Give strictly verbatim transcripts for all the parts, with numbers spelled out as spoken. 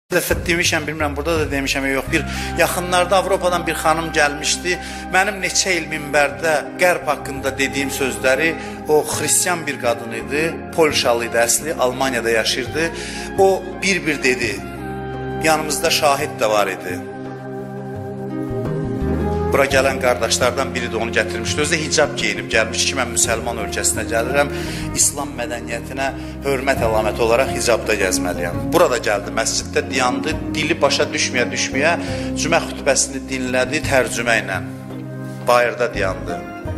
Dəfə demişəm, bilmirəm, burada da demişəm, yox, bir yaxınlarda Avropadan bir xanım gəlmişdi. Mənim neçə il minbərdə qərb haqqında dediyim sözləri, o xristiyan bir qadın idi, Polşalı idi əsli, Almaniyada yaşayırdı. O bir-bir dedi, yanımızda şahid də var idi. Bura gələn qardaşlardan biri də onu gətirmişdi. Özü də hicab geyinib gəlmiş ki, mən müsəlman ölkəsinə gəlirəm. İslam mədəniyyətinə hörmət əlaməti olaraq hicabda gəzməliyəm. Burada gəldi, məsciddə dayandı, dili başa düşməyə düşməyə cümə xütbəsini dinlədi tərcümə ilə. Bayırda dayandı.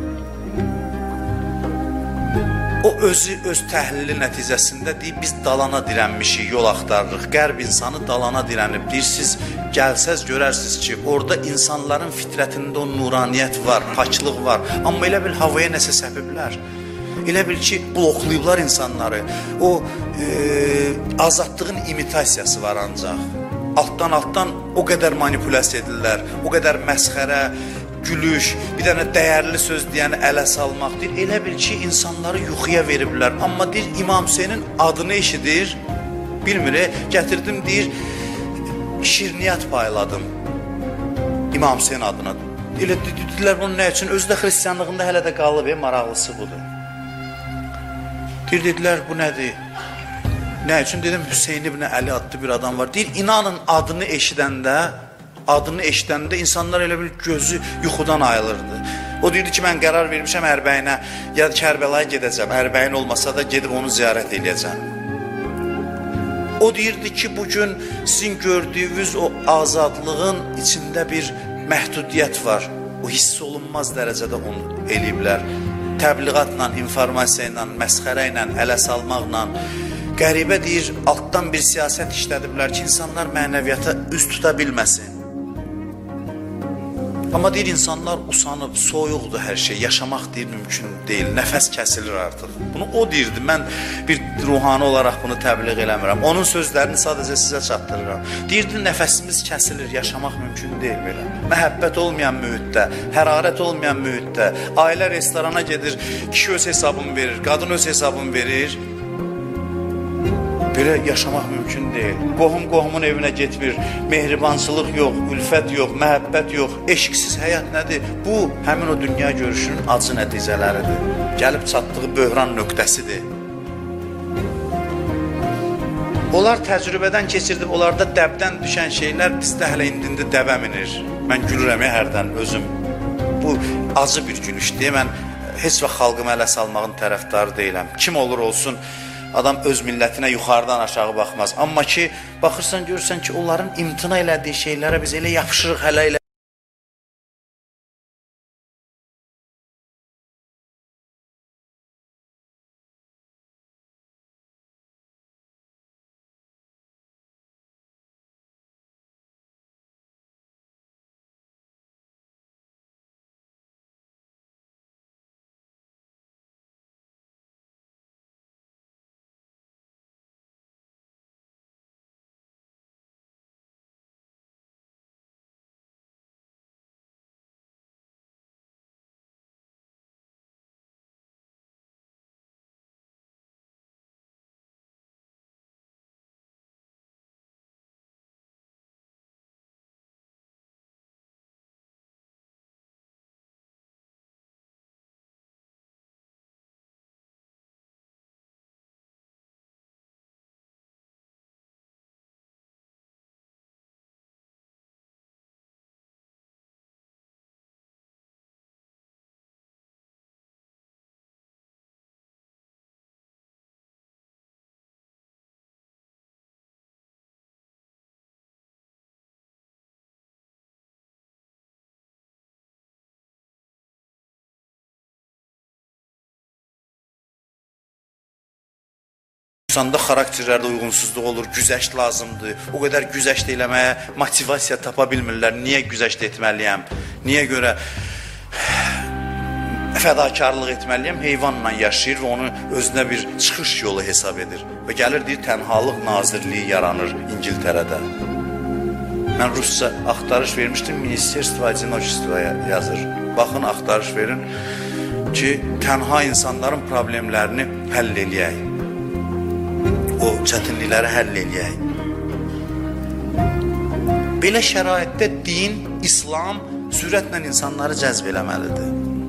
O özü öz təhlili nəticəsində deyib, biz dalana dirənmişik, yol axtarırıq. Qərb insanı dalana dirənib. Deyir, siz gəlsəz görərsiniz ki, orada insanların fitrətində o nuraniyyət var, paklıq var. Amma elə bil havaya nəsə səpiblər. Elə bil ki, bloklayıblar insanları. O e, azadlığın imitasiyası var ancaq. Altdan-altdan o qədər manipulyasiya edirlər, o qədər məsxərə, gülüş, bir dənə dəyərli söz deyəni ələ salmaq deyir. Elə bil ki, insanları yuxuya veriblər. Amma deyir, İmam Hüseynin adını eşidir, bilmir, gətirdim deyir, şirniyyat payladım İmam Hüseyin adına. Elə dedilər, bunun nə üçün? Özü də xristiyanlığında hələ də qalıb, e, maraqlısı budur. Deyir, dedilər, bu nədir? Nə üçün? Dedim, Hüseyin ibn Əli adlı bir adam var. Deyir, inanın adını eşidəndə, adını eşidəndə insanlar elə bil gözü yuxudan ayılırdı. O deyirdi ki, mən qərar vermişəm Ərbəyinə, ya Kərbəlaya gedəcəm, Ərbəyin olmasa da gedib onu ziyarət edəcəm. O deyirdi ki, bugün sizin gördüyünüz o azadlığın içində bir məhdudiyyət var. O hiss olunmaz dərəcədə onu eləyiblər. Təbliğatla, informasiya ilə, məsxərə ilə, ələ salmaqla. Qəribə deyir, altdan bir siyasət işlədiblər ki, insanlar mənəviyyata üz tuta bilməsin. Amma deyir, insanlar usanıb, soyuqdur hər şey, yaşamaq deyir, mümkün deyil, nəfəs kəsilir artıq. Bunu o deyirdi, mən bir ruhani olaraq bunu təbliğ eləmirəm. Onun sözlərini sadəcə sizə çatdırıram. Deyirdi, nəfəsimiz kəsilir, yaşamaq mümkün deyil belə. Məhəbbət olmayan mühitdə, hərarət olmayan mühitdə, ailə restorana gedir, kişi öz hesabını verir, qadın öz hesabını verir. Belə yaşamaq mümkün deyil. Qohum qohumun evinə getmir, mehribançılıq yox, ülfət yox, məhəbbət yox, eşqsiz həyat nədir? Bu, həmin o dünya görüşünün acı nəticələridir. Gəlib çatdığı böhran nöqtəsidir. Onlar təcrübədən keçirdib, onlarda dəbdən düşən şeylər bizdə hələ indində dəbə minir. Mən gülürəm ya hərdən özüm. Bu, acı bir gülüşdür. Mən heç vaxt xalqımı ələ salmağın tərəfdarı deyiləm. Kim olur olsun, adam öz millətinə yuxarıdan aşağı baxmaz. Amma ki, baxırsan, görürsən ki, onların imtina elədiyi şeylərə biz elə yapışırıq hələ elə. İnsanda xarakterlərdə uyğunsuzluq olur, güzəşt lazımdır. O qədər güzəşt eləməyə motivasiya tapa bilmirlər. Niyə güzəşt etməliyəm? Niyə görə fədakarlıq etməliyəm? Heyvanla yaşayır və onu özünə bir çıxış yolu hesab edir. Və gəlir, deyir, tənhalıq nazirliyi yaranır İngiltərədə. Mən rusca axtarış vermişdim, Ministerstvo Одиночествоya yazır. Baxın, axtarış verin ki, tənha insanların problemlərini həll eləyək. O çətinlikləri həll eləyək. Belə şəraitdə din, İslam sürətlə insanları cəzb eləməlidir.